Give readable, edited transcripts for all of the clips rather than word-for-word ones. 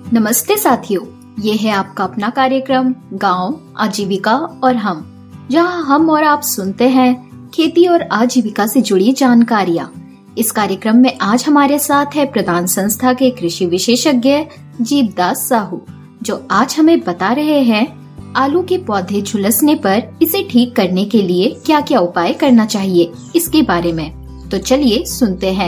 नमस्ते साथियों, ये है आपका अपना कार्यक्रम गांव आजीविका और हम, जहां हम और आप सुनते हैं खेती और आजीविका से जुड़ी जानकारियां। इस कार्यक्रम में आज हमारे साथ है प्रदान संस्था के कृषि विशेषज्ञ जीवदास साहू, जो आज हमें बता रहे हैं आलू के पौधे झुलसने पर इसे ठीक करने के लिए क्या क्या उपाय करना चाहिए, इसके बारे में। तो चलिए सुनते हैं।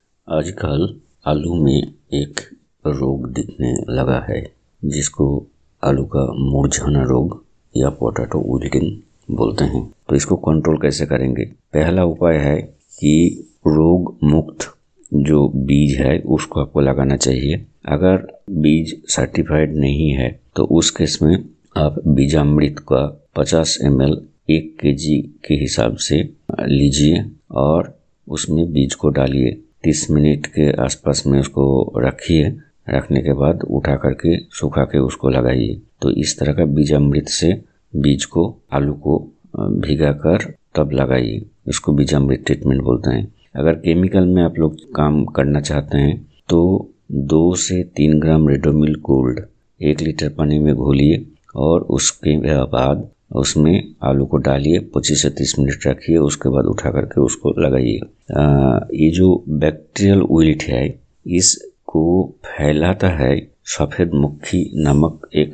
आजकल आलू में एक रोग दिखने लगा है जिसको आलू का मुरझाना रोग या पोटैटो विल्टिंग बोलते हैं। तो इसको कंट्रोल कैसे करेंगे? पहला उपाय है कि रोग मुक्त जो बीज है उसको आपको लगाना चाहिए। अगर बीज सर्टिफाइड नहीं है तो उस केस में आप बीजामृत का 50 ml 1 kg के हिसाब से लीजिए और उसमें बीज को डालिए। 30 मिनट के आसपास में उसको रखिए। रखने के बाद उठा करके सुखा के उसको लगाइए। तो इस तरह का बीजामृत से बीज को आलू को भिगा कर तब लगाइए। इसको बीजामृत ट्रीटमेंट बोलते हैं। अगर केमिकल में आप लोग काम करना चाहते हैं तो 2 से 3 ग्राम रेडोमिल गोल्ड 1 लीटर पानी में घोलिए और उसके बाद उसमें आलू को डालिए। 25 से 30 मिनट रखिए। उसके बाद उठा करके उसको लगाइए। ये जो बैक्टीरियल विल्ट है इसको फैलाता है सफ़ेद मक्खी नामक एक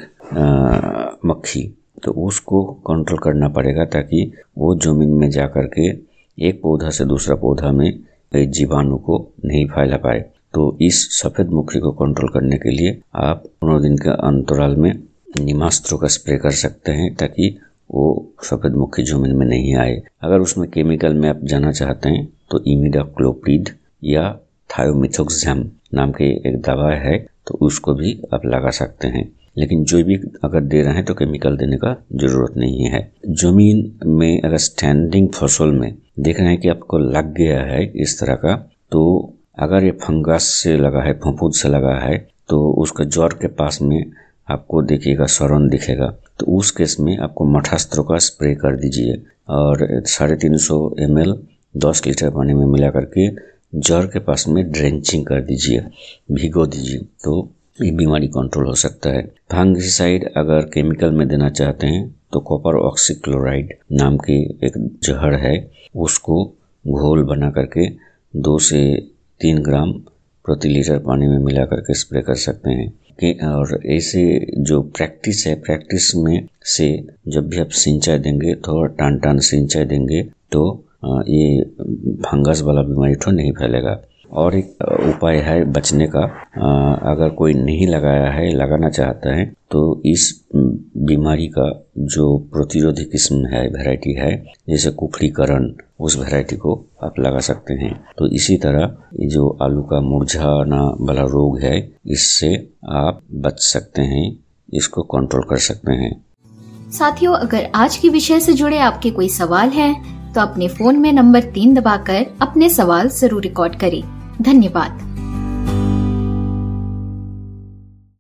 मक्खी। तो उसको कंट्रोल करना पड़ेगा ताकि वो जमीन में जा करके एक पौधा से दूसरा पौधा में जीवाणु को नहीं फैला पाए। तो इस सफ़ेद मक्खी को कंट्रोल करने के लिए आप 15 दिन के अंतराल में नीमास्त्रो का स्प्रे कर सकते हैं ताकि वो सफ़ेद मक्खी जमीन में नहीं आए। अगर उसमें केमिकल में आप जाना चाहते हैं तो इमिडाक्लोप्रिड या थायोमिथोक्सैम नाम के एक दवा है, तो उसको भी आप लगा सकते हैं। लेकिन जैविक अगर दे रहे हैं तो केमिकल देने का जरूरत नहीं है। जमीन में अगर स्टैंडिंग फसल में देख रहे हैं कि आपको लग गया है इस तरह का, तो अगर ये फंगस से लगा है, फफूंद से लगा है, तो उसका जड़ के पास में आपको देखिएगा सड़न दिखेगा। तो उस केस में आपको मठास्त्रो का स्प्रे कर दीजिए और 350 ml 10 लीटर पानी में मिला करके जड़ के पास में ड्रेंचिंग कर दीजिए, भिगो दीजिए। तो ये बीमारी कंट्रोल हो सकता है। फंगिसाइड अगर केमिकल में देना चाहते हैं तो कॉपर ऑक्सीक्लोराइड नाम की एक जहर है, उसको घोल बना करके 2 से 3 ग्राम प्रति लीटर पानी में मिला करके स्प्रे कर सकते हैं। और ऐसे जो प्रैक्टिस है, प्रैक्टिस में से जब भी आप सिंचाई देंगे थोड़ा टान सिंचाई देंगे तो ये फंगस वाला बीमारी तो नहीं फैलेगा। और एक उपाय है बचने का, अगर कोई नहीं लगाया है, लगाना चाहता है, तो इस बीमारी का जो प्रतिरोधी किस्म है, वैरायटी है, जैसे कुफरीकरण, उस वैरायटी को आप लगा सकते हैं। तो इसी तरह ये जो आलू का मुरझाना वाला रोग है इससे आप बच सकते हैं, इसको कंट्रोल कर सकते हैं। साथियों, अगर आज के विषय से जुड़े आपके कोई सवाल हैं तो अपने फोन में नंबर 3 दबाकर अपने सवाल जरूर रिकॉर्ड करें। धन्यवाद।